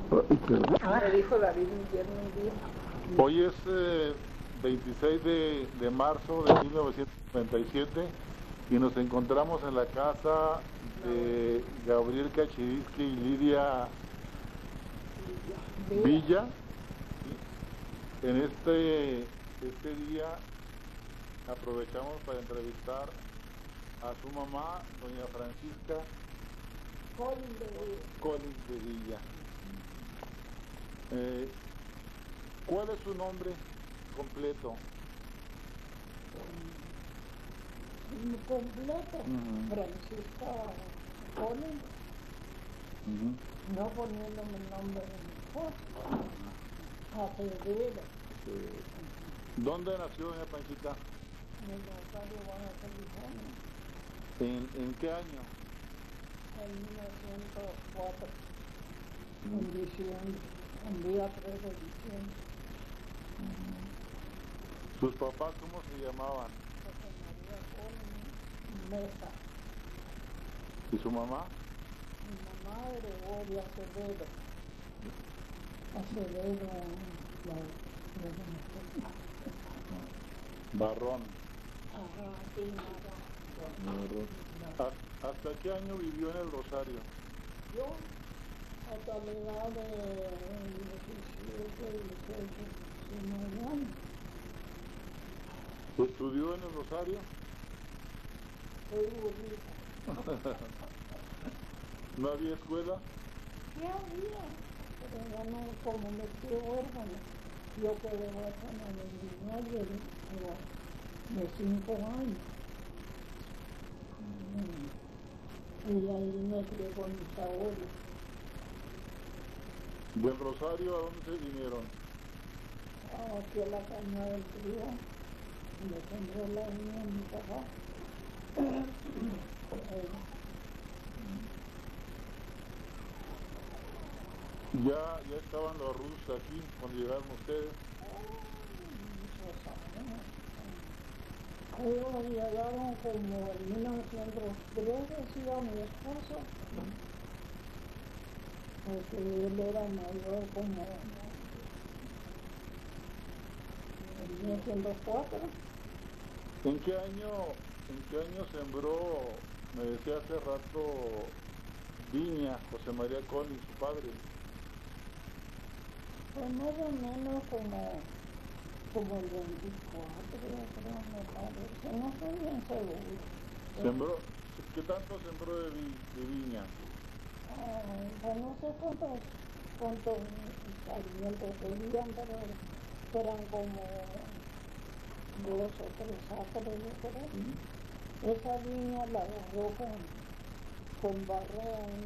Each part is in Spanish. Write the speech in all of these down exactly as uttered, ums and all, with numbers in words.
Me dijo David un viernes un día. Hoy es eh, veintiséis de, de marzo de mil novecientos noventa y siete y nos encontramos en la casa de Gabriel Kacherisky y Lidia Villa. En este, este día aprovechamos para entrevistar a su mamá, doña Francisca Collins de Villa. Collins de Villa. Eh, ¿Cuál es su nombre completo? Mi completo, Uh-huh. Francisca Collins, Uh-huh. no poniéndome el nombre de mi esposo, Acevedo, ¿Dónde nació doña Panchita? en el Rosario, Baja California, ¿En, en qué año? en mil novecientos cuatro, en diciembre, el día tres de diciembre. ¿Sus papás cómo se llamaban? José María Collins Mesa, ¿Y su mamá? mi mamá Gregoria Acevedo, Acevedo, la, la, Barrón. ajá, sí, nada. ¿Hasta, ¿Hasta qué año vivió en el Rosario? Yo, hasta la edad de diecisiete, dieciocho, diecinueve años, ¿Estudió en el Rosario? soy burrita. ¿No había escuela? Sí había, pero ya no, como me fui huérfana, yo quedé huérfana de veintinueve, de, de cinco años. Mm. Y ahí me crié con mis abuelos. ¿Del Rosario a dónde se vinieron? Aquí a la caña del frío, me sembró la niña de mi papá. Ya, ya estaban los rusos aquí cuando llegaron ustedes. Ellos llegaron como en mil novecientos tres, decía mi esposo, porque él era mayor como en mil novecientos cuatro. ¿En qué año, en qué año sembró, me decía hace rato, Viña, José María Collins, su padre? Pues más o menos como, como el veinticuatro, creo, me parece, no estoy bien seguro. ¿Sembró? ¿Qué tanto sembró de, vi, de viña? Ay, pues no sé cuántos, cuántos alimentos tenían, pero eran como dos o tres acres, yo creo. ¿Mm? Esa viña la agarró con, con barrón,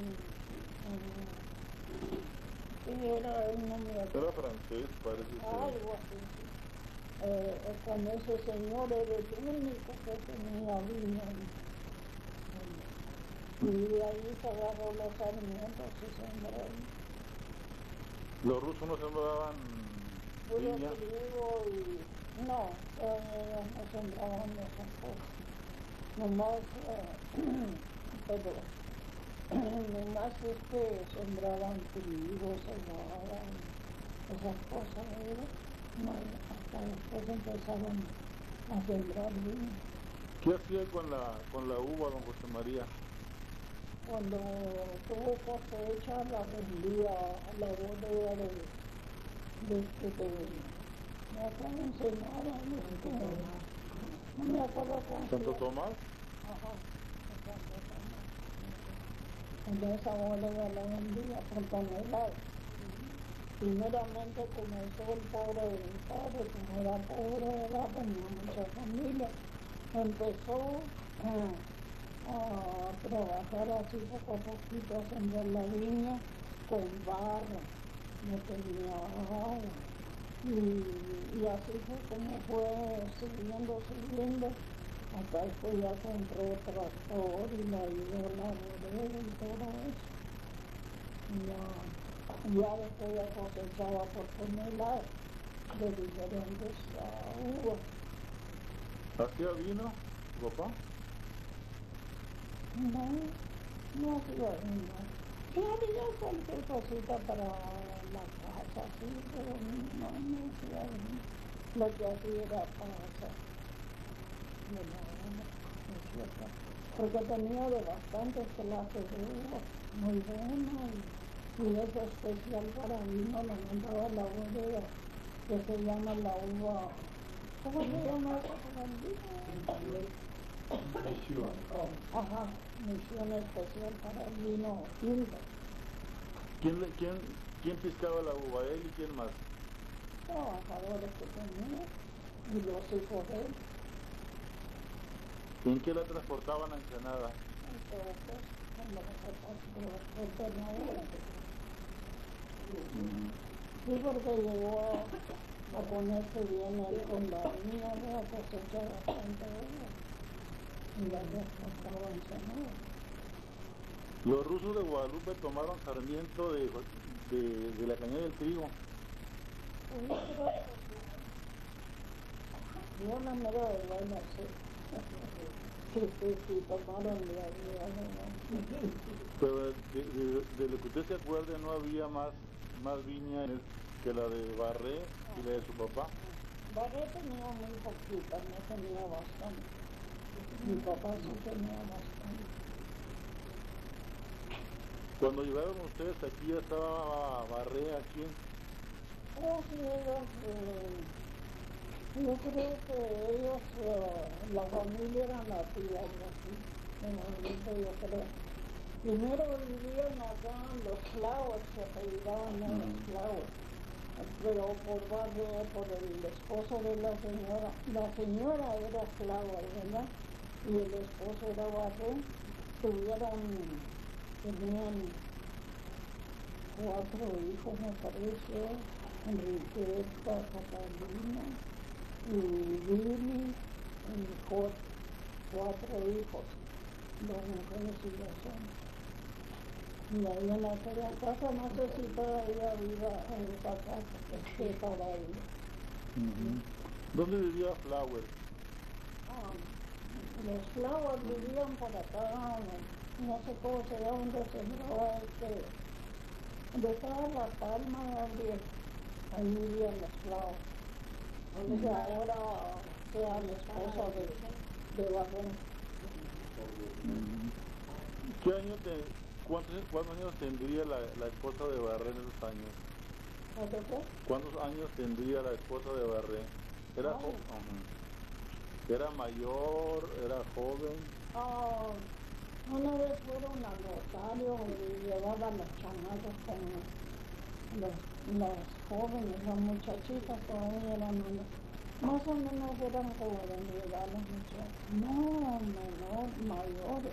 sí, era un nombre, Era francés, parece ser. algo así, sí. Eh, con ese señor era el único que tenía viña. Y de ahí se agarró los sarmientos y sembró. ¿Los rusos no sembraban Puro viña? trigo y... no, ellos no sembraban esas cosas. Nomás, eh, pero, nomás es que sembraban trigo, cebada, esas cosas, ¿verdad? No, hasta después empezaron a sembrar viña. ¿Qué hacía con la, con la uva, don José María? Cuando tuvo cosecha la vendía a la bodega de, de, de, de me acuerdo en Senara, no me acuerdo cómo se ¿Santo llama. Tomás? Ajá, de Santo Tomás. En esa bodega la vendía por tonelada. Primeramente comenzó el pobre de mi padre, como era pobre, era, tenía mucha familia. Empezó eh, a trabajar así poco a poquito, a sembrar la viña con barro, no tenía agua. Y, y así fue como fue subiendo, subiendo, hasta que ya compró tractor y la ayudó a la bodega y todo eso. Y ya, ya después ya cosechaba por tonelada de diferentes uh, uvas. ¿Hacía vino, papá? No, no hacía vino. Sí, había cualquier cosita para la casa, sí, pero no, no hacía lo que hacía era casa. De nada, no es cierto. Porque tenía de bastantes clases de uva, muy buena, y, y es especial para vino, le mandaba la bodega, que se llama la uva, ¿cómo se llama esa para el vino? Misión. Ajá, misión especial para el vino tinto. ¿Quién, le- quién, ¿Quién piscaba la uva? ¿Él y quién más? Trabajadores que tenía y los hijos de él. ¿En qué la transportaban a Ensenada? Entonces, cuando los gobernadores. Sí, porque llegó a, a ponerse bien él con la niña, a cosechar bastante uva y la transportaba a Ensenada. Los rusos de Guadalupe tomaron Sarmiento de, de, de la cañada del trigo. Pues yo creo que sí. Yo no me lo de bueno, sí. Sí, sí, sí, tomaron de ahí, ¿no? Pero de, de, de lo que usted se acuerde, no había más, más viña que la de Barré y la de su papá. Barré tenía muy poquita, no tenía bastante. Mi papá sí tenía bastante. Cuando llegaron ustedes aquí, ya estaba Barré aquí. Oh, sí, ellos, eh, yo creo que ellos, eh, la familia era nativa, algo así, en el momento yo creo. Primero vivían acá los Flowers, se apellidaban en los Flowers, pero por Barré, por el esposo de la señora, la señora era Flower, ¿verdad? Y el esposo era Barré, tuvieron, tenían cuatro hijos, me parece, Enriqueta, Catalina y Billy, y Jorge, cuatro hijos, dos mujeres y dos hombres. Y ahí en aquella casa, no sé si todavía viva en esa casa, que esté todavía. Uh-huh. ¿Dónde vivía Flower? Ah, los Flowers vivían por acá, no sé cómo se llama, donde se sembraba este, de toda la palma, Gabriel, ahí vivían los Flowers. Que ahora sea la esposa de, de Barrón. ¿Qué año te, cuántos, ¿Cuántos años tendría la, la esposa de Barré en esos años? ¿De qué? ¿Cuántos años tendría la esposa de Barré? ¿Era, jo- uh-huh. ¿Era mayor? ¿Era joven? Ah, una vez fueron al notario y llevaban los chamacos con los, los jóvenes, las muchachitas todavía eran unos, más o menos eran como de mi edad las muchachas. No, menor, mayores,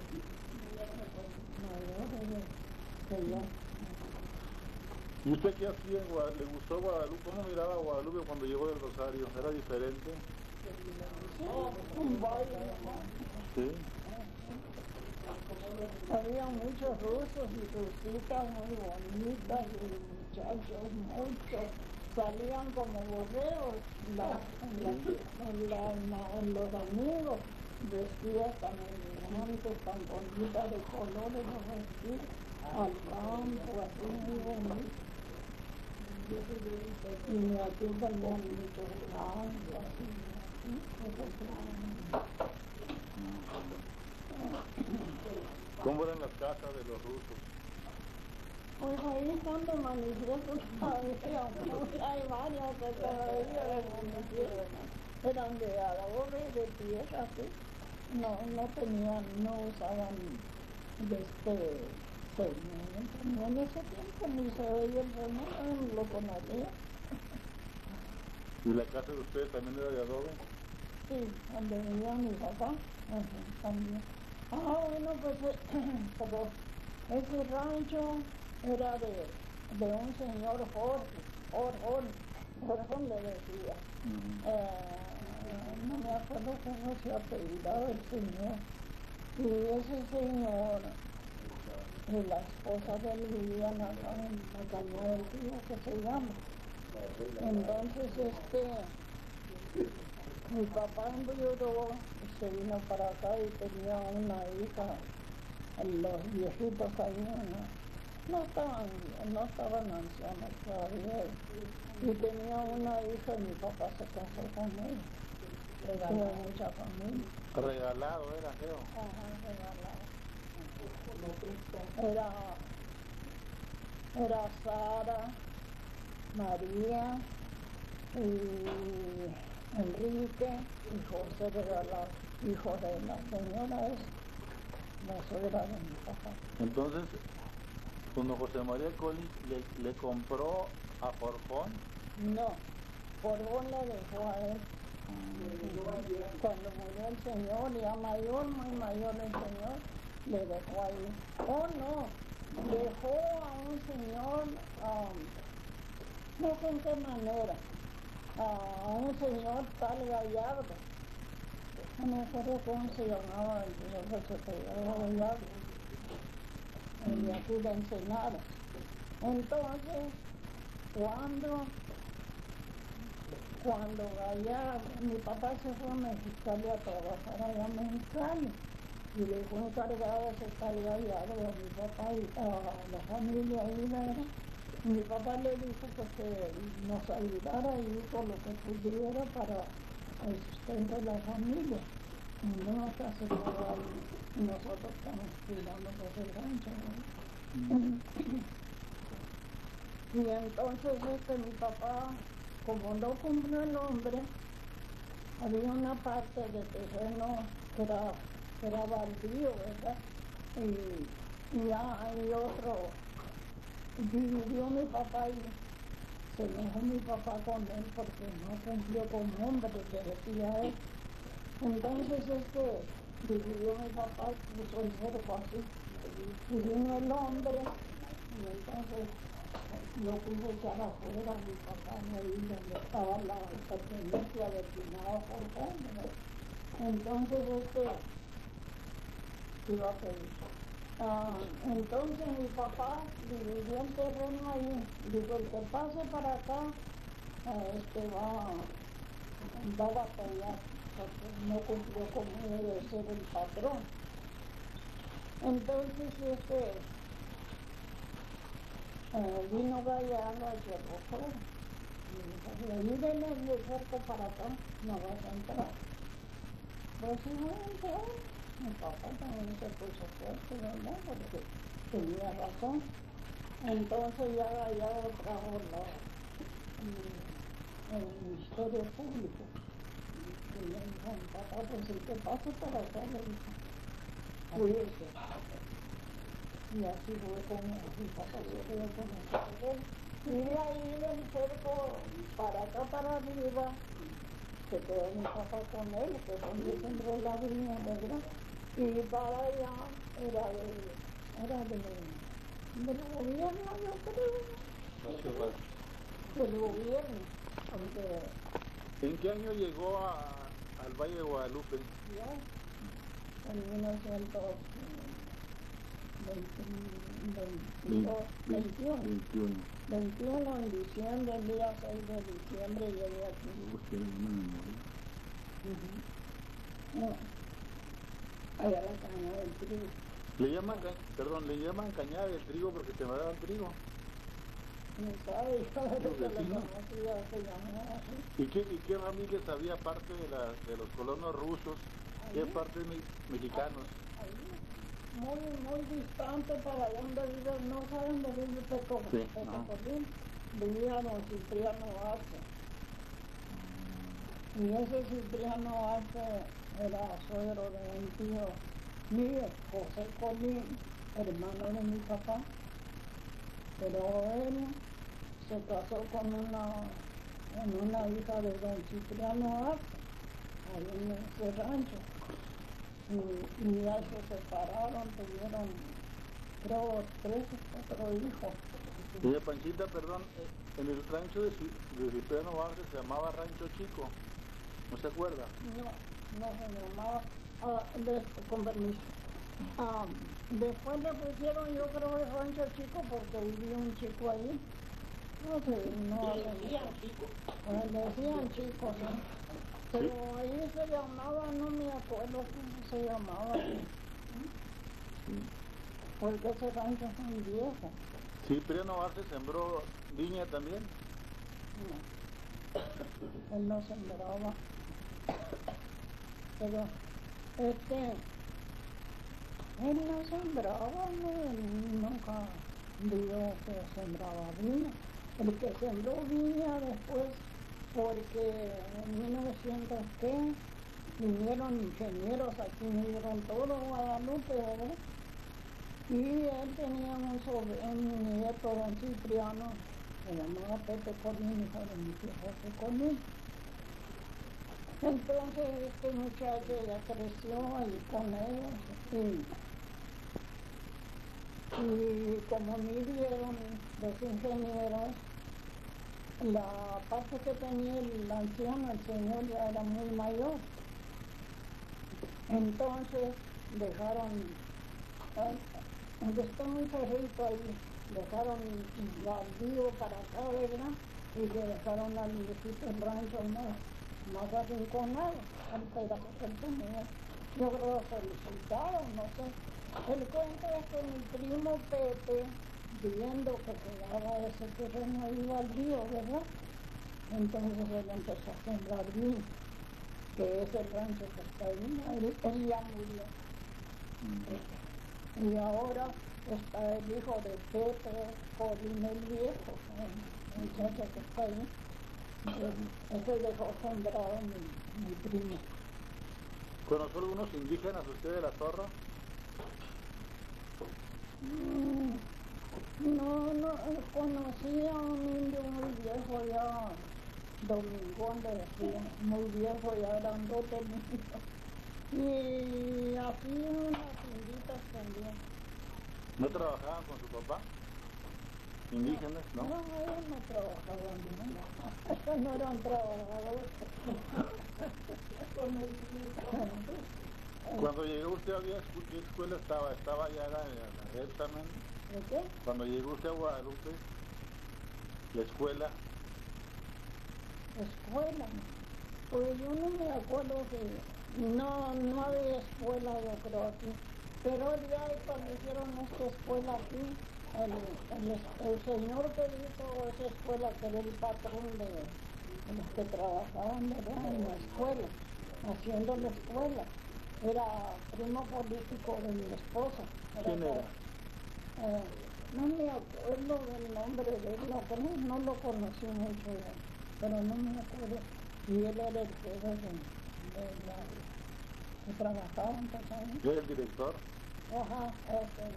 mayores que yo. ¿Y usted qué hacía en Guadalupe? ¿Le gustó Guadalupe? ¿Cómo miraba a Guadalupe cuando llegó del Rosario? ¿Era diferente? Sí, un baile, ¿no? Sí. Había muchos rusos y rusitas muy bonitas y muchachos muchos. Salían como borreos la, la, la, la, en los amigos, vestidas tan elegantes, tan bonitas de colores los vestidos, al campo, así muy bonitos. Y aquí tenían muchos blancos, así, ¿sí? Esos blancos. ¿Cómo eran las casas de los rusos? Pues ahí están de manifiesto todavía, hay varias que todavía de manifiesto, eran de adobe, de tierra, ¿sí? No, no tenían, no usaban de este cemento, ni en ese tiempo ni se veía el cemento, no lo conocía. ¿Y la casa de ustedes también era de adobe? Sí, donde vivía mi papá, ajá, también. Ah, bueno, pues, pero ese rancho era de, de un señor Jorge, Jorjón, Jorjón le decía. Uh-huh. eh, no me acuerdo cómo se apellidaba el señor. Y ese señor y la esposa de él vivían acá en la cañada del río, que se llama. Entonces, este, mi papá enviudó y se vino para acá y tenía una hija, los viejitos ahí, una, no estaban, no estaban ancianos todavía. Y tenía una hija y mi papá se casó con ella. Tenía mucha familia. Regalado era, Geo. Ajá, regalado. Era, era Sara, María y Enrique y José regalado, hijo de la señora esa, la suegra de mi papá. Entonces, cuando José María Colli le, le compró a Forjón. No, Forjón le dejó a él. Cuando murió el señor, ya mayor, muy mayor el señor, le dejó ahí. Oh no, dejó a un señor, um, no sé en qué manera, a un señor tal Gallardo. No me acuerdo cómo se llamaba el señor que se pegaba Gallardo, el de aquí de Ensenada. Entonces, cuando Cuando allá, mi papá se fue a Mexicali a trabajar allá en Mexicali y le fue encargado ese tal Gallardo a mi papá y a la familia ahí, ¿verdad? Mi papá le dijo pues, que nos ayudara ahí con lo que pudiera para el sustento de la familia. Y no nos hace nada y nosotros estamos cuidando pues, el rancho, ¿no? Y entonces este, mi papá, como no cumplió el nombre, había una parte de terreno que era, que era baldío, ¿verdad? Y, y ya hay otro, vivió mi papá y se enojó mi papá con él porque no cumplió con nombre, que decía él. Entonces este, vivió mi papá, puso el cerco así, y vino el hombre, y entonces yo pude echar afuera a mi papá ahí donde estaba la pertenencia destinada por hombre. Entonces este iba a pedir. Ah, entonces mi papá dividió el terreno ahí, dijo el que pase para acá eh, este va, va a batallar porque no cumplió como debe ser el patrón. Entonces este Eh, vino Gallardo a Hierro Fuera y dijo, de ahí viene el cerco para acá, no vas a entrar. Pues sí, voy a entrar. Mi papá también se puso fuerte, ¿verdad? Porque tenía razón. Entonces ya Gallardo trajo la, el, el Ministerio Público y le dijo a mi papá, pues el que pase para acá, le dijo, cuídese. Y así fue como mi papá se quedó con el terreno. Y de ahí del cerco para acá, para arriba, se quedó mi papá con él, que donde sembró la viña, ¿verdad? Y para allá era de, era de, del gobierno, yo creo. Del gobierno. Aunque, ¿En qué año llegó a, al Valle de Guadalupe? Ya, en mil novecientos veintiuno, veintiuno en diciembre, el día seis de diciembre llegué aquí. Uh-huh. No, allá la cañada del trigo. Le llaman, perdón, le llaman cañada del trigo porque te daban trigo. No sabe, yo creo que la conocía, se llamaba así. ¿Y qué, y qué familias había parte de, la, de los colonos rusos? ¿Qué parte de mexicanos? Ahí, muy, muy distante para donde vive, no saben dónde vive Pecopolín. Sí, no. Vivía don Cipriano Arce. Y ese Cipriano Arce era suegro de un tío mío, José Colín, hermano de mi papá. Pero él se casó con una, con una hija de don Cipriano Arce, ahí en ese rancho. Y, y ya se separaron, tuvieron, creo, tres o cuatro hijos. Y de Panchita, perdón, en el rancho de, de Cipriano Arce se llamaba Rancho Chico, ¿no se acuerda? No, no se llamaba, ah, de, con permiso. Ah, después le pusieron, yo creo, el Rancho Chico porque vivía un chico ahí. No sé, no le decían chico. Pues decían chico, ¿no? Pero ahí se llamaba, no me acuerdo cómo se llamaba. porque ese rancho es muy viejo. Cipriano Arce sembró viña también. No, él no sembraba. Pero, este, él no sembraba, no, nunca vio que sembraba viña. El que sembró viña después, porque en mil novecientos ¿qué? Vinieron ingenieros aquí, vinieron todo Guadalupe, ¿verdad? Y él tenía un, sobre, un nieto, don Cipriano, se llamaba Pepe Colín, hijo de mi tío José Colín. Entonces este muchacho ya creció ahí con ellos y, y como midieron los ingenieros, la parte que tenía el anciano, el señor ya era muy mayor. Entonces dejaron, donde está un cerrito ahí, dejaron baldío para acá, ¿verdad? Y le dejaron al viejito el rancho más, más arrinconado, al pedazo que él tenía. Yo creo que felicitaron, no sé. El cuento es que mi primo Pepe, viendo que quedaba ese terreno ahí baldío, ¿verdad? Entonces él empezó a sembrar vino, que es el rancho que está ahí, él, él ya murió. Mm. Y ahora está el hijo de Pepe Colín el viejo, el muchacho que está ahí. Ese dejó sembrado mi, mi primo. ¿Conoció algunos indígenas usted de la Zorra? Mm, no, no, conocí a un indio muy viejo ya, Domingón le decía, muy viejo ya, grandote mío. Y así unas inditas también. ¿No trabajaban con su papá? ¿Indígenas, no? No, ellos no trabajaban, ¿no? Estos no eran trabajadores. Cuando llegó usted, ¿había ¿qué escuela estaba? ¿Estaba ya en la, la red también? ¿De qué? Cuando llegó usted a Guadalupe, la escuela. Escuela, pues yo no me acuerdo que no, no había escuela, yo creo aquí. Pero ya cuando hicieron esta escuela aquí, el, el, el señor que hizo esa escuela, que era el patrón de, de los que trabajaban, ¿verdad?, en la escuela, haciendo la escuela, era primo político de mi esposa. ¿Quién era? Eh, no me acuerdo del nombre de él, no, no lo conocí mucho, pero no me acuerdo. Y él era el jefe de, de la que trabajaba en casa. ¿Yo era el director? Ajá, ese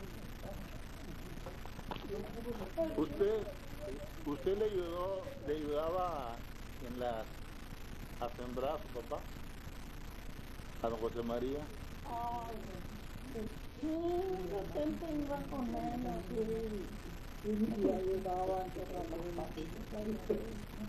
director. ¿Usted, usted le ayudó, le ayudaba en las, a sembrar a su papá? ¿A don José María? Ay, sí, de repente iba con él así, y me ayudaba a enterrar las patitas.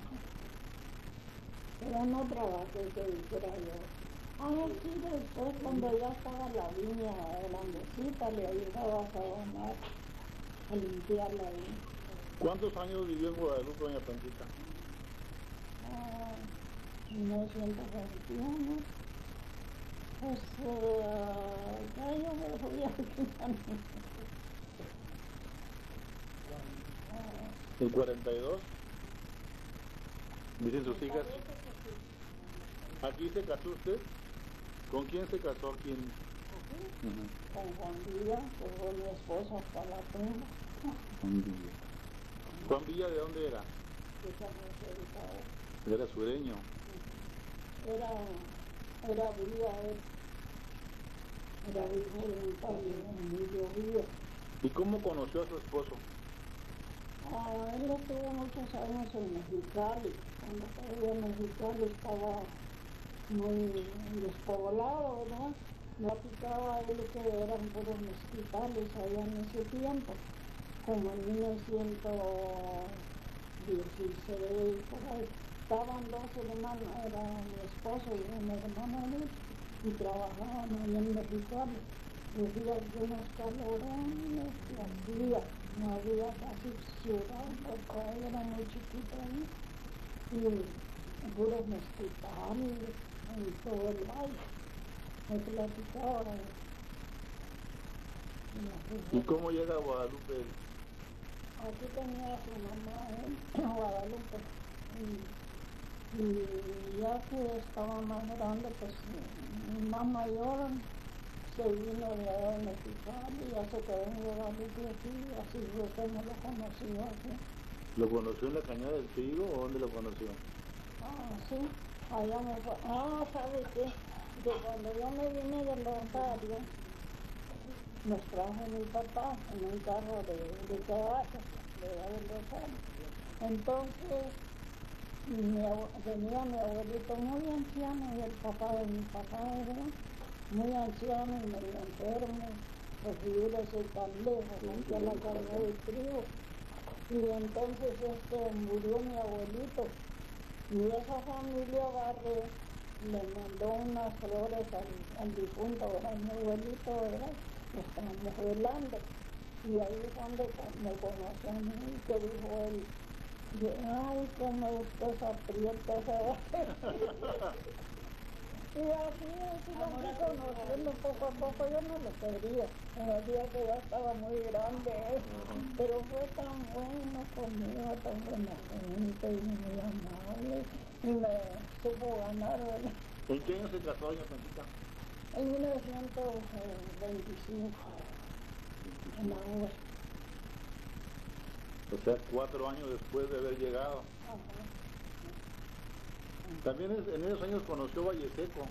Pero no trabajé que dijera yo. Ah, sí, después cuando ya estaba la viña grandecita, le ayudaba a sabonar, a limpiarla ahí. ¿Cuántos años vivió en Guadalupe, doña Panchita? Ah, mil novecientos veintiuno. Pues, uh, ya yo me fui aquí también. ¿En cuarenta y dos? Dicen sus hijas. ¿Aquí se casó usted? ¿Con quién se casó? ¿Quién? Uh-huh. Con Juan Villa, que fue mi esposo hasta la tumba. Juan Villa. ¿Juan Villa de dónde era? De San José de Cabo. Era sureño. Era, era Villa él. Era hijo de un padre, Emilio Villa. ¿Y cómo conoció a su esposo? Ah, él estuvo muchos años en Mexicali. Cuando todavía Mexicali estaba muy despoblado, ¿verdad? Platicaba él que eran puros mezquitales allá en ese tiempo, como en mil novecientos dieciséis, por ahí. Estaban dos hermanos, era mi esposo y un hermano de él, y trabajaban ahí en Mexicali. Decía que unos calorones, las días, no había casi ciudad, porque ahí era muy chiquito ahí, y puros mezquitales en todo el valle. Me platicaba, y ¿Y cómo llega a Guadalupe? Aquí tenía a su mamá en Guadalupe. Y, y ya que estaba más grande, pues mi mamá mayor se vino de allá de Mexicali y ya se quedó en Guadalupe aquí, así yo que no lo conocía aquí. ¿Lo conoció en la Cañada del Trigo o dónde lo conoció? Ah, sí, allá me fue. Ah, ¿sabe qué? Que cuando yo me vine del Rosario, nos trajo mi papá en un carro de, de caballo, de allá del Rosario. Entonces, mi abue- venía mi abuelito muy anciano y el papá de mi papá era muy anciano y medio enfermo, pues vivirse tan lejos, aquí a la carga de trigo. Y entonces este murió mi abuelito y esa familia Barre le mandó unas flores al, al difunto, era mi abuelito, ¿verdad? Lo estábamos velando. Y ahí es donde co- me conoció a mí, que dijo él, y, ay, como usted se aprieta esa Y así, así lo fui conociendo poco a poco, yo no lo quería, me decía que ya estaba muy grande, ¿eh? Pero fue tan bueno conmigo, tan buena gente y muy amable, y me supo ganar, ¿verdad? ¿En qué año se casó doña Panchita? En mil novecientos veinticinco, en la U E. O sea, cuatro años después de haber llegado. Ajá. También es- en esos años conoció Valle Seco.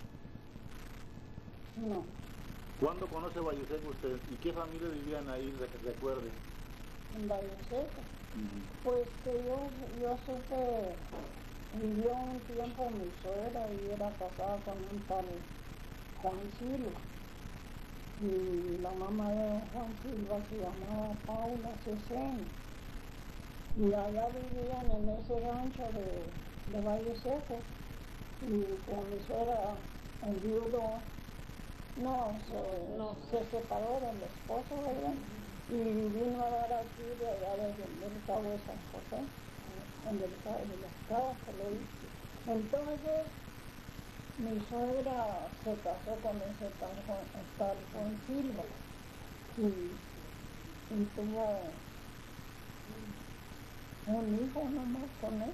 No, ¿Cuándo conoce Valle Seco usted? ¿Y qué familia vivían ahí, de que recuerde? en Valle Seco. Pues que yo, yo supe, vivió un tiempo mi suegra y era casada con un tal Juan Silva. Y la mamá de Juan Silva se llamaba Paula Cecén. Y allá vivían en ese rancho de, de Valle Seco. Y con mi suegra enviudó, no, se, no, se separó del esposo, ¿verdad? Y vino a dar aquí de allá desde el Cabo de San José, en el Cabo de las Cabas, que lo hice. Entonces, mi suegra se casó con ese tal Juan, tal Juan Silva y, y tuvo un hijo nomás con él.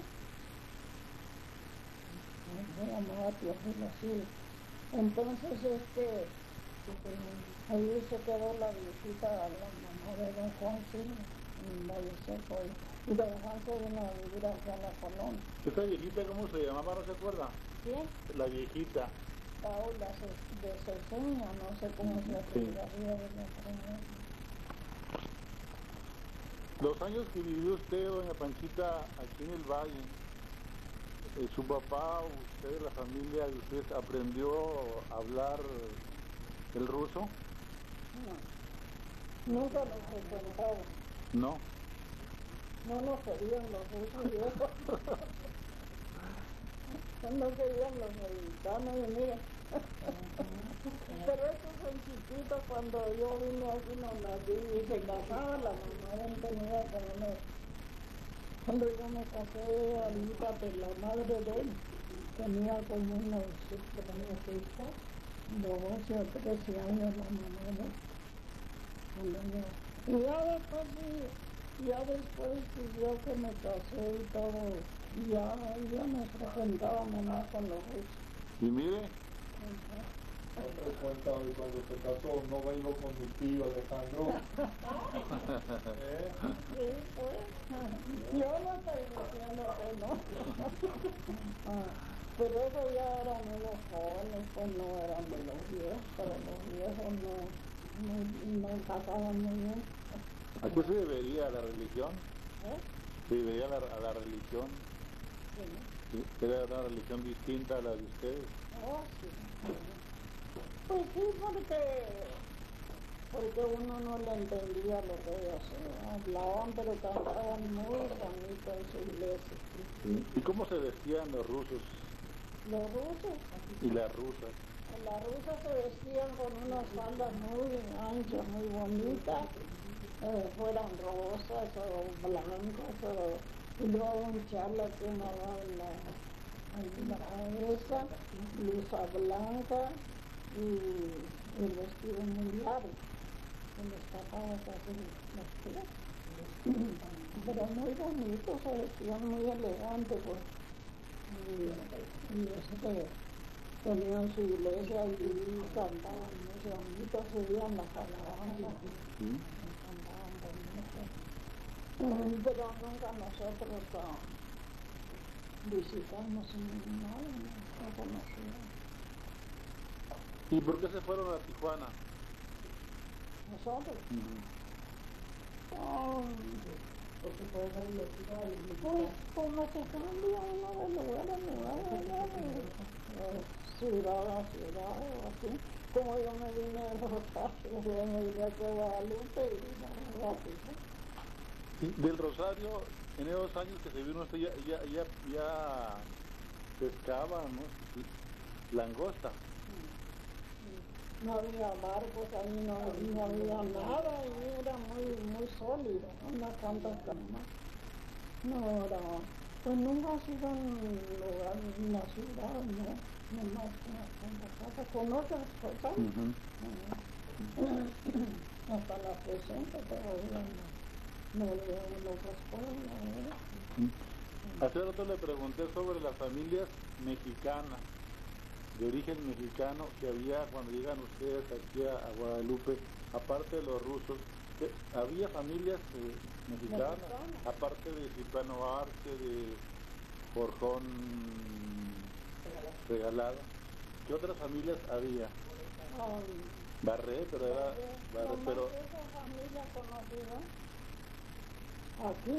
Se llamaba Teófilo Silva. Entonces, este, ahí se quedó la visita a la mamá de don Juan Silva, en Valle Seco, y, y don Juan se vino a vivir hacia la colonia. ¿Esa viejita cómo se llamaba, no se acuerda? ¿Quién? La viejita. Paula Ce- de Ceseña, no sé cómo se Sí. apellidaría de la primera. Los años que vivió usted, doña Panchita, aquí en el Valle, eh, su papá, usted, la familia de usted, ¿aprendió a hablar el ruso? No, nunca nos frecuentaba. No. No nos querían los rusos viejos. No querían los mexicanos y mira. Pero estos son chiquitos, cuando yo vine aquí no nací y se casaba la mamá, él tenía como unos, cuando yo me casé, ahorita de la madre de él, tenía como unos, doce o trece años la mamá de él. Cuando yo- Y ya después, sí, ya después pues, yo que me casé y todo, ya, ya nos frecuentábamos más con los rusos. Y mire, Otra cuenta de cuando se casó, no vengo con mi tío Alejandro. ¿Eh? Sí, pues, yo no estoy diciendo que no. Ah, pero eso ya eran unos jóvenes, pues no eran de los viejos, pero los viejos no, no, no casaban muy bien. ¿a qué se debería la religión? ¿Eh? Se debería a la, a la religión. Sí. ¿Sí? Era una religión distinta a la de ustedes. Oh, sí. Pues sí, porque, porque uno no le entendía lo que ellos eh, hablaban, pero cantaban muy bonito en su iglesia. ¿Sí? ¿Y cómo se vestían los rusos Los rusos, y las rusas? las rusas se vestían con unas faldas muy anchas, muy bonitas, eh, fueran rosas o blancas, o, y luego un charla que una en la, en la cabeza, blusa blanca y el vestido muy largo. se les tapaba casi los pies. Pero muy bonitos, se vestían muy elegantes, pues. Y, y este, tenían su iglesia y cantaban muy bonitos, subían las alabanzas, ¿Mm? cantaban bonito. Mm, Pero nunca nosotros uh, visitamos nada, no conocíamos. ¿Y por qué se fueron a Tijuana? Nosotros, Ujú. um, Porque puede ser electricidad y pues como se cambia uno de lugar a lugar, ¿verdad? De, de ciudad a ciudad o así. Como yo me vine de Rosario, yo me vine a Guadalupe y no, rápido. Y del Rosario, en esos años que se vino usted ya, ya, ya, ya pescaba, ¿no? Langosta. No había barcos ahí, no, no había nada, y era muy, muy sólido, unas cuantas camas. No era, pues nunca ha sido un lugar, una ciudad, no, nomás unas cuantas casas, con otras cosas, Ujú. hasta la presente todavía no, no veo otras pueblos, ¿eh? Hace rato le pregunté sobre las familias mexicanas, de origen mexicano, que había cuando llegan ustedes aquí a, a Guadalupe, aparte de los rusos, que había familias eh, mexicanas, Mexicanas. aparte de Cipriano Arce, de Jorjón Regalado. ¿Qué otras familias había? Um, Barré, pero era Barré, nomás pero esa familia conocida aquí,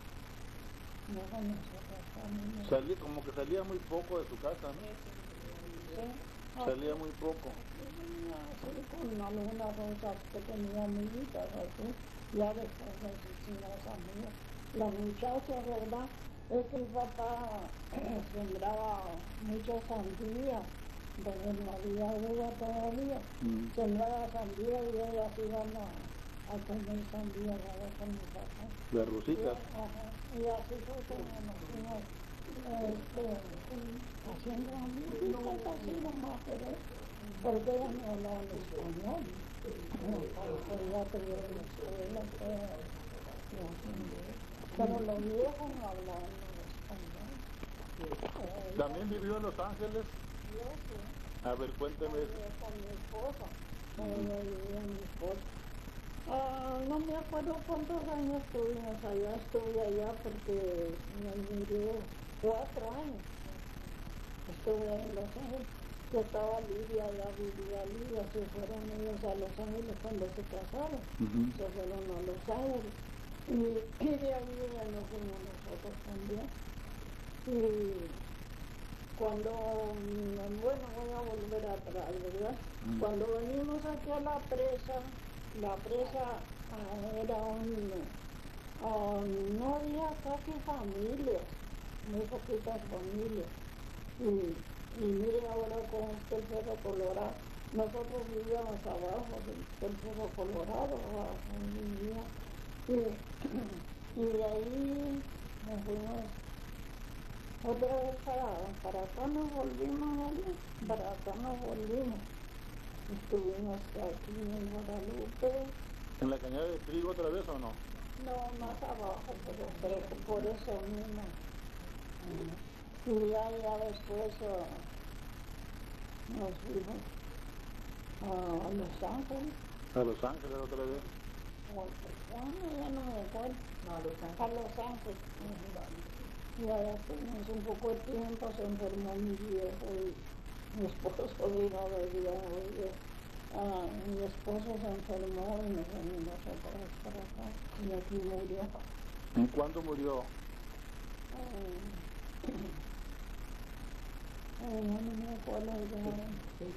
no conozco otras familias. salía, como que salía muy poco de su casa, ¿no? Sí. Salía muy poco. Así con algunas cosas que tenía amiguitas así, ya después me hicieron las amigas. La muchacha, ¿verdad? Es que el papá sembraba mucha sandía, donde no había uva todavía. Mm. Sembraba sandía y ellas iban a, a comer sandía ¿verdad? Con mi papá. Las rusitas. Ajá. Y así fue como nos fuimos este, haciendo amiguitas así nomás, pero porque ellas no hablaban español. No, pero ya tuvieron la escuela, todo, y así. Pero los viejos no hablaban español. Eh, ¿También vivió en Los Ángeles? yo sí. A ver, cuénteme. Con mi esposa, con ella vivía mi esposa. Ah, no me acuerdo cuántos años estuvimos allá, estuve allá porque me murió cuatro años. Estuve en Los Ángeles, yo estaba Lidia, ya vivía Lidia, se fueron ellos a Los Ángeles cuando se casaron, Ujú. se fueron a Los Ángeles. Y, y de ahí ya nos fuimos nosotros también. Y cuando, mm, bueno, voy a volver atrás, ¿verdad? Mm. Cuando venimos aquí a la presa, la presa ah, era un, ah, no había casi familias, muy poquitas familias. Y, y mire ahora cómo está el Cerro Colorado. Nosotros vivíamos abajo del, del Cerro Colorado, abajo vivía. Y, y de ahí nos fuimos otra vez para, para acá, nos volvimos allí, para acá nos volvimos. Estuvimos aquí en Guadalupe, ¿En la cañada de trigo otra vez o no? no más abajo, pero creo que por eso mismo. Y ya, ya después uh, nos fuimos a Los Ángeles, A Los Ángeles otra vez. o a Tijuana, ya no me acuerdo, no, Los Ángeles. a Los Ángeles. Y allá estuvimos un poco de tiempo, se enfermó mi viejo y mi esposo vino de viaje. Ah, mi esposo se enfermó y nos venimos otra vez para acá y aquí murió. ¿Y cuándo murió? Eh, eh, no me acuerdo ya.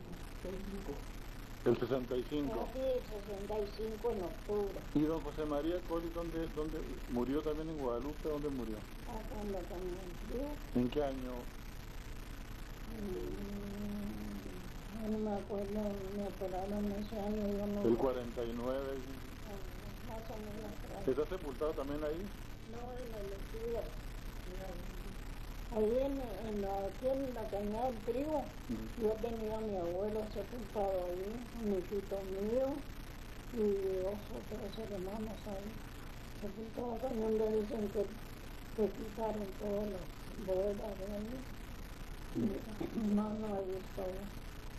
El sesenta y cinco. Aquí sesenta y cinco en octubre, ¿Y don José María Coli, dónde, dónde murió también en Guadalupe? ¿Dónde murió? acá en la cañón. ¿En qué año? No me acuerdo, me operaron ese año, yo no. El cuarenta y nueve. Más o menos por ahí. ¿Está sepultado también ahí? No, en el ejido. Ahí en, en la, aquí en la cañada del trigo, Ujú. yo tenía a mi abuelo sepultado ahí, un hijito mío, y dos o tres hermanos ahí. Aquí todos donde dicen que, que quitaron todas las bodas de ahí. Y no, no he visto eso.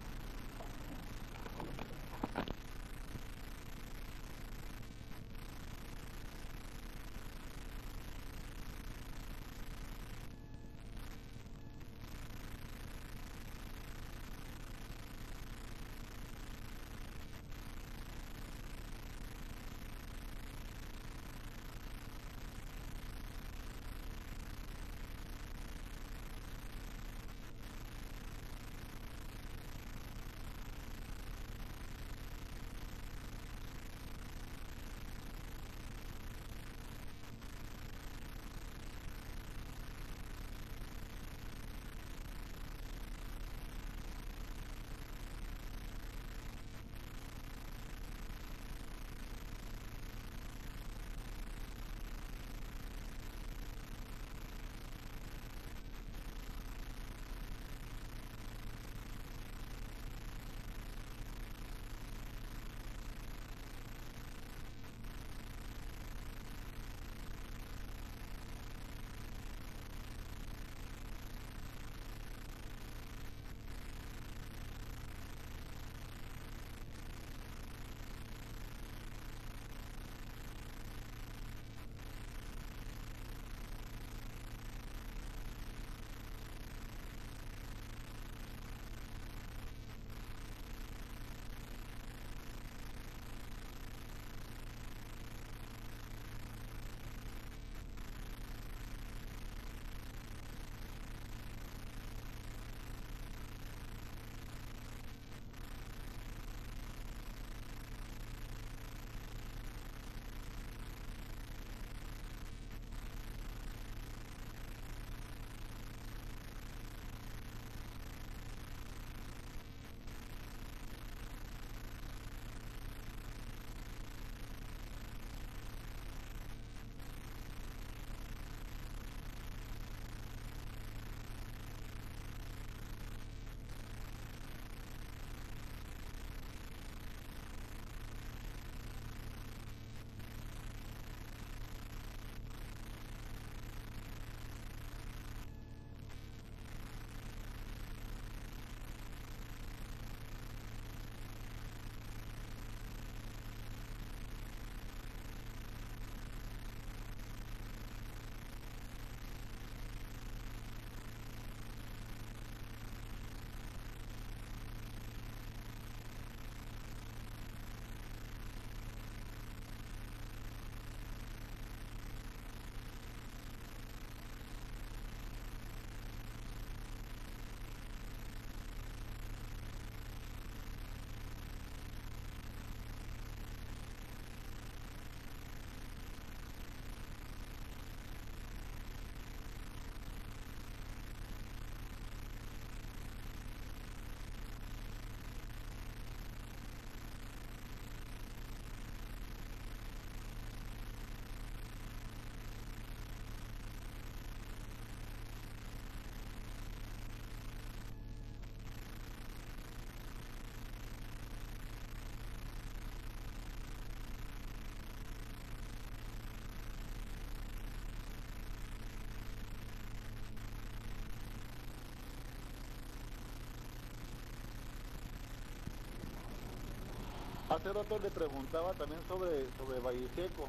Hace rato le preguntaba también sobre, sobre Valle Seco.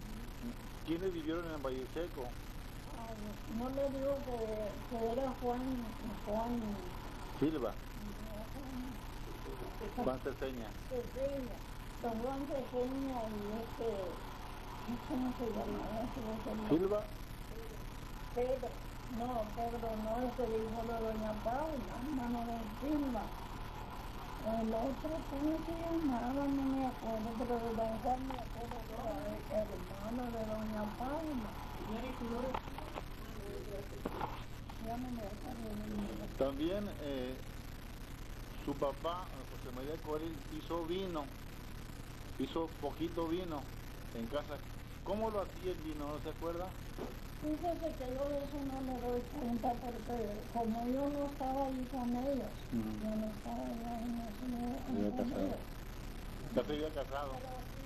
¿Quiénes vivieron en Valle Seco? Ay, no le digo que, que era Juan, Juan Silva. Juan Ceseña. Ceseña, don Juan Ceseña y este, ¿cómo se llama? Ese, Silva. Pedro, no, Pedro no es el hijo de doña Paula, hermano de Silva. El otro, ¿cómo se llamaba? No me acuerdo, pero de don Juan me acuerdo que era el hermano de doña Paula. Ya no me acuerdo. También eh, su papá, José María Coril, hizo vino, hizo poquito vino en casa. ¿Cómo lo hacía el vino? ¿No se acuerda? Fíjese que yo de eso no me doy cuenta porque como yo no estaba ahí con ellos, Mm. yo no estaba allá en ese Había con casado. ellos. Ya se había casado. Pero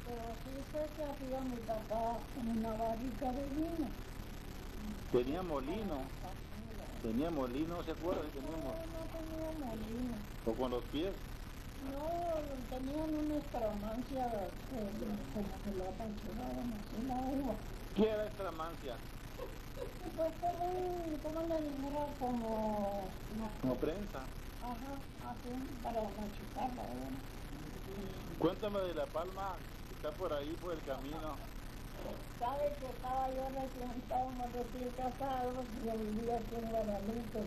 Pero sí sé que hacía mi papá una barrica de vino. Tenía molino, tenía molino, ¿se acuerdan? No, Teníamos, no tenía molino. o con los pies. No, tenían una escramancia eh, como que la apachuraban así la uva. ¿Qué era extramancia? Y pues como, un- como le dijera, como... Como prensa. Ajá, así, para machucar la uva. Cuéntame de La Palma, que está por ahí, por el camino. Sabe que estaba yo recién, estábamos recién casados, yo vivía aquí en Guadalupe.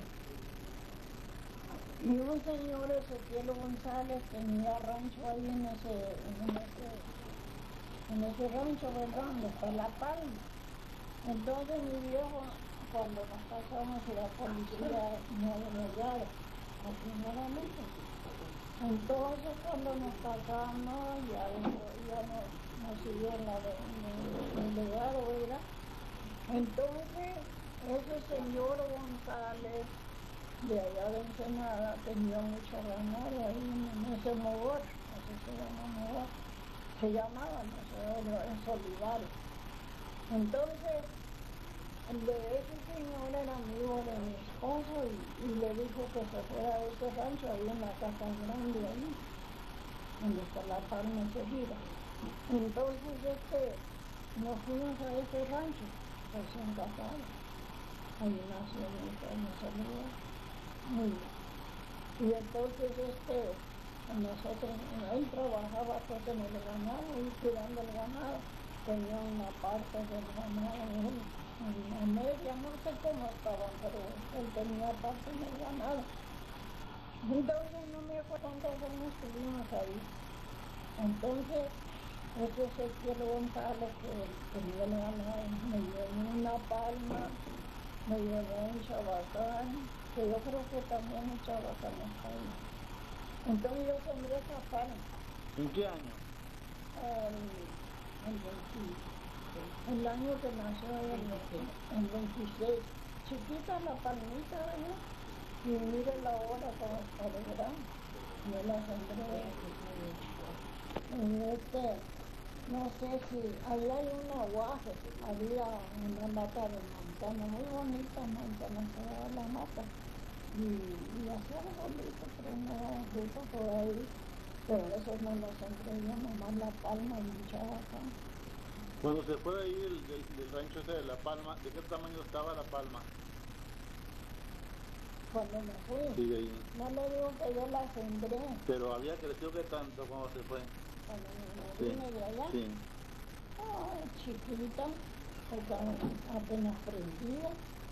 Y un señor, Ezequiel González, tenía rancho ahí en ese, en ese, en ese rancho, ¿verdad? Donde está La Palma. Entonces mi viejo, cuando nos casamos, la policía no había llegado, aquí en Guadalupe. Entonces cuando nos casamos, ya, ya nos, nos siguieron la de, el legado, ¿verdad? Entonces, ese señor González, de allá de Ensenada, tenía mucho ganado ahí en ese mogor, así se llama mogor, se llamaba, no sé, en Solidario. Entonces, el de ese señor era amigo de mi esposo y, y le dijo que se fuera a ese rancho, ahí en la casa grande ahí, donde está La Palma enseguida. Entonces, este, nos fuimos a ese rancho, recién casados. Ahí nació mi hijo en ese lugar. Muy bien. Y entonces, este, nosotros, él trabajaba pues en el ganado, y cuidando el ganado. Tenía una parte del ganado, él, en media, no sé cómo estaban, pero él tenía parte del ganado. Entonces, no me acuerdo cuántos años estuvimos ahí. Entonces, ese Ezequiel González, que tenía el ganado, me llevó una palma, me llevó un Chabacán, que yo creo que también un Chabacán está ahí. Entonces yo sembré esa palma, ¿En qué año? el, el, veinte, el año que nació el, el veintiséis. Chiquita la palmita, ¿verdad? Y mire la hora como está de grande. Yo la sembré. Y este, no sé si, ahí hay un aguaje, había una mata de manzana, muy bonita manzana, se daba la mata. Y, y hacía arbolito, pero no fruta por ahí. Pero eso no lo sembré yo, nomás la palma y un Chabacán. Cuando se fue de ahí del, del, del rancho ese de La Palma, ¿de qué tamaño estaba La Palma? Cuando me fui, Sí, de ahí. no le digo que yo la sembré, Pero había crecido que tanto cuando se fue. cuando me Sí, vine de allá. sí. Ah, chiquita, porque apenas prendía.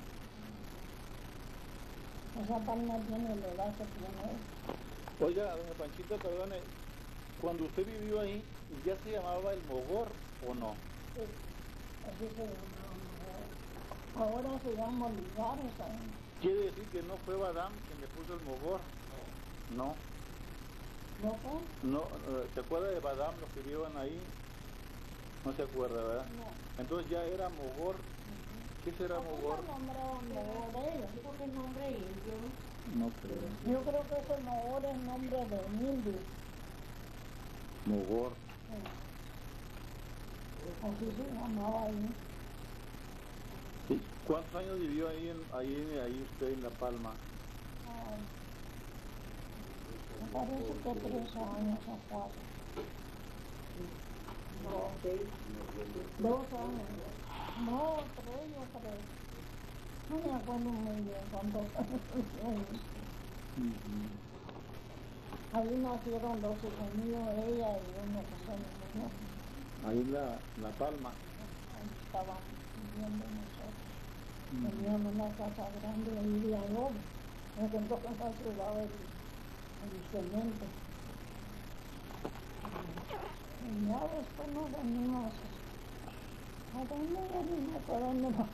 Esa palma tiene el edad que tiene. Oiga, doña Panchita, perdone, cuando usted vivió ahí, ¿ya se llamaba El Mogor o no? Sí, así se llamaba. Ahora se llama Olivares ahí. Quiere decir que no fue Badam quien le puso El Mogor. No, ¿No fue? no, eh, ¿se acuerda de Badam, los que vivían ahí? No se acuerda, ¿verdad? No. Entonces ya era Mogor. ¿Qué será ¿Por qué Mogor? lo nombraban Mogor ellos? Digo que es nombre indio. No creo. Yo creo que ese Mogor es nombre de indio. Mogor. Sí. Así se llamaba ahí. Sí. ¿Cuántos años vivió ahí, en, ahí, ahí usted en La Palma? Ay, me parece que tres años o cuatro. No, seis. Dos años. No, tres o tres. No me acuerdo muy bien cuántos años. Ahí nacieron dos hijos míos, ella y uno que se me murió. Ahí en la, La Palma. Ahí estaban viviendo nosotros. Teníamos una casa grande ahí de adobe. En ese entonces no se usaba el, el cemento. Y ya después nos venimos. ¿A dónde venimos? ¿A dónde nos?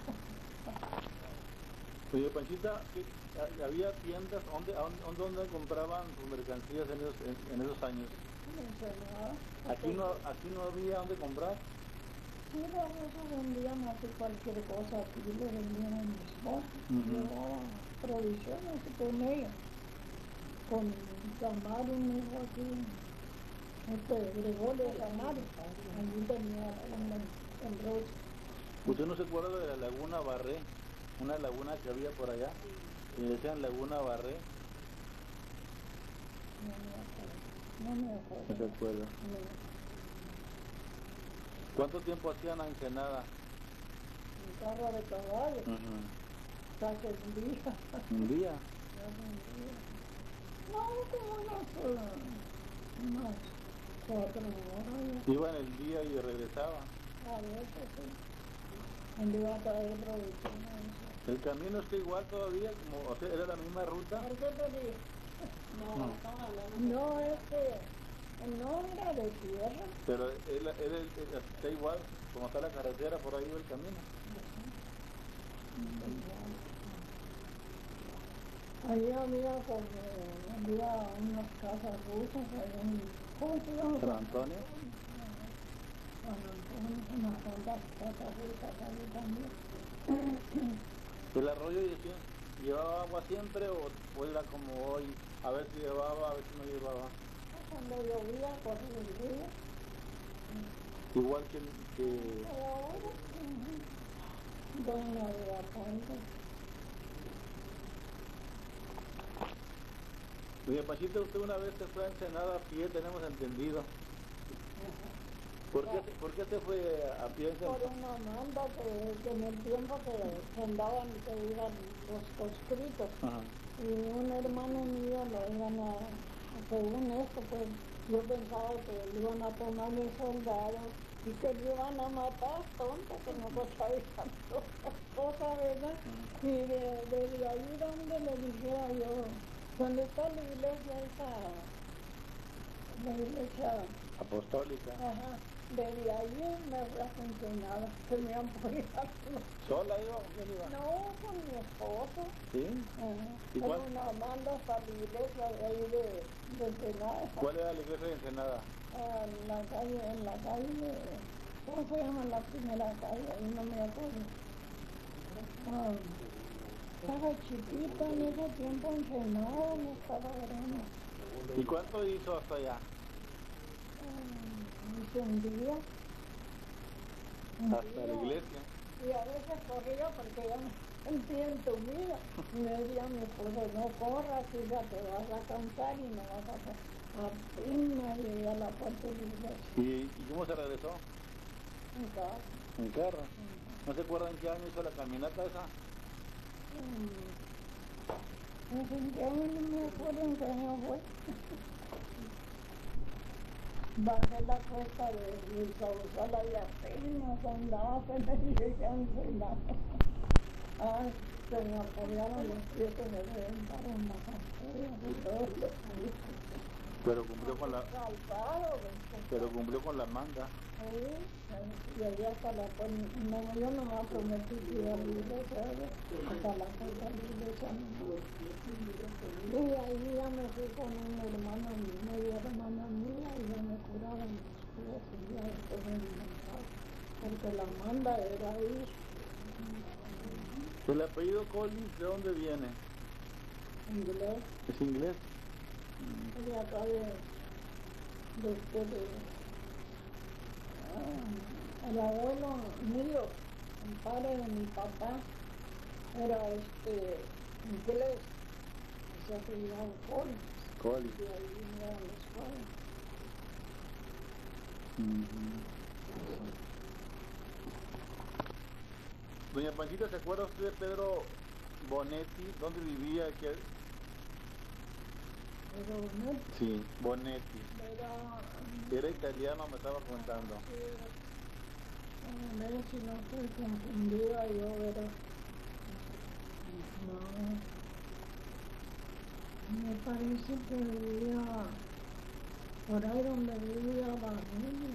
Oye, Panchita, ¿qué- ha- ¿había tiendas? ¿Dónde, a dónde, dónde compraban sus mercancías en esos, en, en esos años? Aquí no, aquí no había dónde comprar. Sí, a veces vendían así cualquier cosa, aquí le vendían a mi esposo, Ujú. llevaba provisiones con ella, con Camaro, un hijo aquí, este Gregorio Sanari, allí tenía un enroche. ¿Usted no se acuerda de la Laguna Barré? Una laguna que había por allá, y le decían Laguna Barré. No me acuerdo. ¿No se acuerda? No. ¿Cuánto tiempo hacían a Ensenada? En carro de caballo, Uh-huh. casi un día. ¿Un día? Casi un día. No, como unos, uh, unas cuatro horas. Iban el día y regresaban. A veces sí. Donde iba a traer provisiones. ¿El camino está igual todavía? Como, o sea, ¿era la misma ruta? ¿Por qué te digo? No, No. estamos hablando de... No, es que no era de tierra. Pero él, él, él- él- está igual, como está la carretera, por ahí va el camino. Ahí había como, había unas casas rusas, había un, ¿cómo se llama? ¿San Antonio? San Antonio, unas cuantas casas rusas ahí también. ¿El arroyo decía, llevaba agua siempre o, o era como hoy? A ver si llevaba, a ver si no llevaba. Cuando llovía, corría el río. Igual que... que Pero ahora, ujú, ya no había puentes. Doña Pachita, usted una vez se fue a Ensenada a pie, tenemos entendido. ¿Por qué, ¿por qué se fue a pie a Por Ensenada? una manda que, que en el tiempo que, que andaban, que iban los conscritos, Ajá. y un hermano mío lo iban a, según esto, pues yo pensaba que le iban a tomar mis soldados y que le iban a matar, tonta, que no sabían todas cosas, ¿verdad? Y de, desde ahí donde le dijera yo, donde está la iglesia esa, la iglesia, Apostólica. ajá, desde ahí me fui a Ensenada, que me han apoyado. ¿Sola iba o con quién iba? No, con mi esposo. ¿Sí? Ajá. ¿Y cuál? Hay una manda hasta la iglesia de ahí de, de Ensenada. ¿Cuál era la iglesia de Ensenada? En la calle, en la calle, de- ¿cómo se llama la primera calle? Ahí no me acuerdo. Ah, estaba chiquita en ese tiempo, Ensenada, no estaba grande. ¿Y cuánto hizo hasta allá? Ah, hice un día. Un Hasta la día. iglesia. Y a veces corría porque ya me sentía entumida. Y me decía mi esposo, no corras, hija, te vas a cansar y no vas a hacer. Apenas llegué a la parte de la iglesia. ¿Y, ¿Y cómo se regresó? En casa. En carro. ¿No se acuerdan en qué año hizo la caminata esa? No sé en qué año, no me acuerdo en qué año fue. Bajé la cuesta de mi Sausala y apenas andaba, se me llegué a Ensenada. Ay, se me apoyaron los pies, se me reventaron las arterias y todos los pies. Pero cumplió con la, Calzado, pero cumplió con la manga. sí, y allí hasta la puerta, no, yo no me prometí que iba a la iglesia, ¿verdad? Hasta la puerta de la iglesia no. Y ahí ya me fui con un hermano, media hermana mía, y ya me curaban los pies y ya después me alimentaban, porque la manda era ir. ¿El apellido Collins de dónde viene? Inglés, ¿Es inglés? de acá de, de, de, de ah, el abuelo mío, el padre de mi papá, era este inglés, se apellidaba Collins, Collins. y ahí vino a la escuela. Doña Panchita, ¿se acuerda usted de Pedro Bonetti? ¿Dónde vivía? ¿Qué? Pero no Sí, Bonetti. era, Era italiano, me estaba contando. a ver si no estoy confundida, yo era, no, me parece que vivía por ahí donde vivía Barril,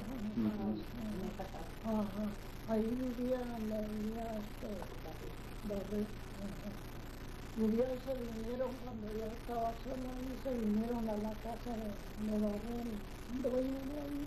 ajá, ahí vivía, donde vivía este Barril, ajá. Y ya se vinieron cuando yo estaba sola, y se vinieron a la casa de, de Barril, dueño de ahí.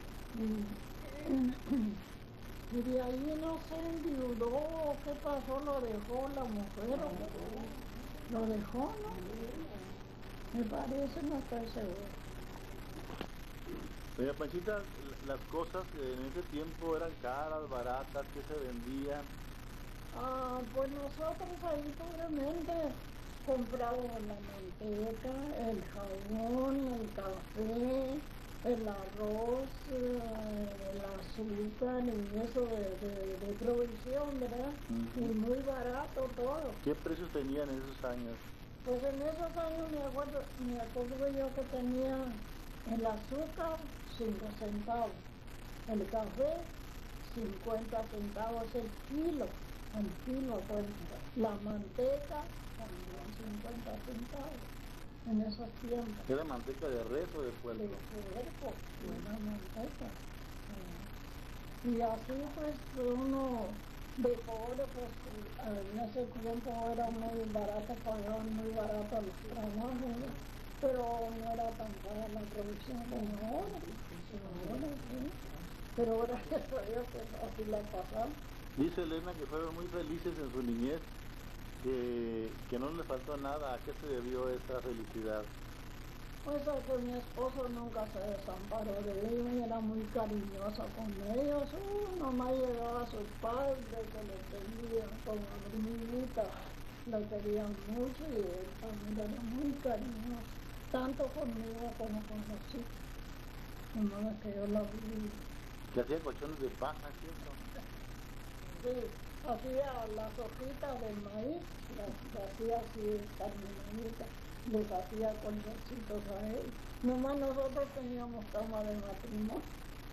Y, y de ahí no se enviudó, ¿qué pasó? Lo dejó la mujer, ¿o qué? Lo dejó, ¿no? Me parece, no estoy seguro. Doña Panchita, las cosas en ese tiempo eran caras, baratas, ¿qué se vendían? Ah, pues nosotros ahí pobremente comprábamos la manteca, el jabón, el café, el arroz, eh, el azúcar y eso de, de, de provisión, ¿verdad? Uh-huh. Y muy barato todo. ¿Qué precios tenían en esos años? Pues en esos años me acuerdo, me acuerdo yo que tenía el azúcar cinco centavos, el café cincuenta centavos el kilo, el kilo cuenta, la manteca también cincuenta centavos en esos tiempos. ¿Era manteca de res o de De puerco? puerco, buena manteca. Eh, Y así pues uno de pobre, pues en ese tiempo era muy barato, pagaban muy barato los trabajos, ¿no? Pero no era tan cara la producción como ahora. Ahora sí. Pero gracias a Dios que así la pasamos. Dice Elena que fueron muy felices en su niñez, que, que no le faltó nada. ¿A qué se debió esa felicidad? Pues a que mi esposo nunca se desamparó de ellos y era muy cariñoso con ellos. Uh, mamá llegaba a sus padres que le tenían como niñita, lo querían mucho y él también era muy cariñoso, tanto conmigo como con los hijos. De modo que yo la viví. Que hacía colchones de paja, ¿cierto? Sí, hacía las hojitas del maíz, las, las hacía así terminaditas, les hacía colchoncitos a él. Nomás nosotros teníamos cama de matrimonio.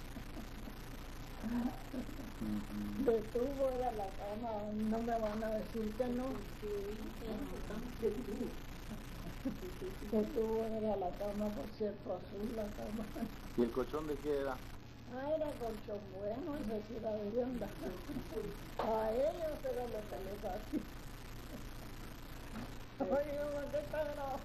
De tubo era la cama, no me van a decir que no. De tubo era la cama, por cierto, azul la cama. ¿Y el colchón de qué era? Ah, era colchón bueno, ese sí era de vianda. A ellos era lo que les hacía. Oye, mamá, ¿qué está grave?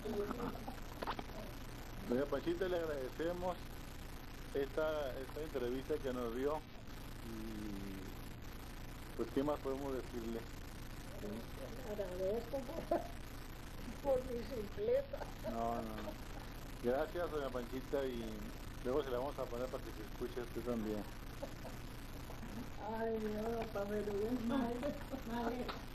Doña Panchita, le agradecemos esta, esta entrevista que nos dio y pues qué más podemos decirle. Agradezco por, por bicicleta. No, no, no. Gracias, doña Panchita, y luego se la vamos a poner para que se escuche usted también. Ay, Dios, para ver bien. Madre, madre.